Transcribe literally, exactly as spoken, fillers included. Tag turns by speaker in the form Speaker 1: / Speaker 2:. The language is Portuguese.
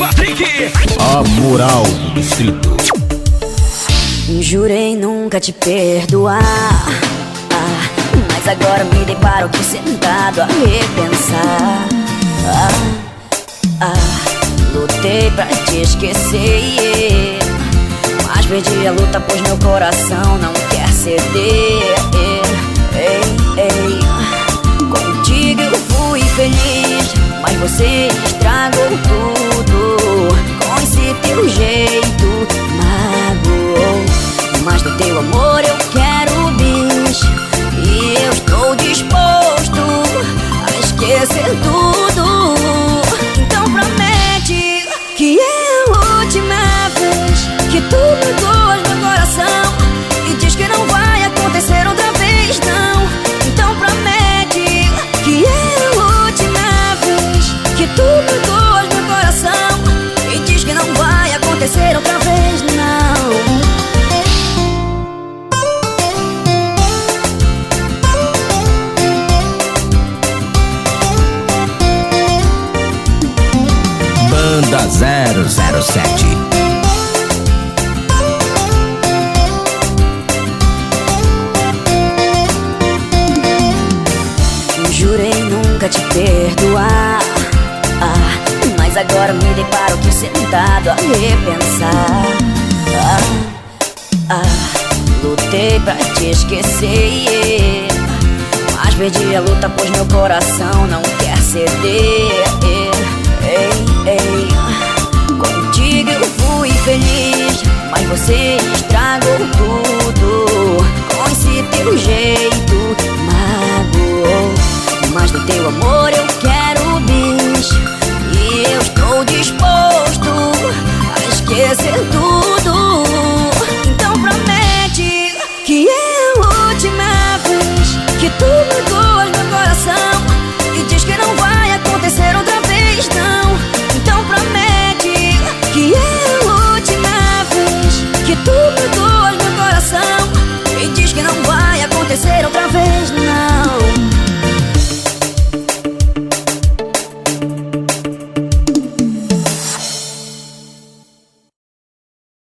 Speaker 1: Patrick,
Speaker 2: a moral do distrito.
Speaker 3: Jurei nunca te perdoar, ah, mas agora me deparo aqui sentado a repensar. ah, ah, Lutei pra te esquecer, mas perdi a luta pois meu coração não quer ceder. Ei, ei, contigo eu fui feliz, mas você estragou tudo com esse teu jeito, magoou. Mas do teu amor eu quero bis, e eu estou disposto a esquecer tudo. Então promete que é a última vez que tu magoas meu coração, e diz que não vai acontecer outra vez, não. Então promete que é a última vez que tu magoas meu coração, e diz que não vai acontecer outra vez, não.
Speaker 2: Banda zero zero sete.
Speaker 3: Jurei nunca te perdoar, ah, mas agora me deparo aqui sentado a repensar. ah, ah, Lutei pra te esquecer, mas perdi a luta pois meu coração não quer ceder. Ei, ei, contigo eu fui feliz, mas você estragou tudo com esse teu jeito, magoou. Mas do teu amor eu quero bis, e eu estou disposto a esquecer tudo.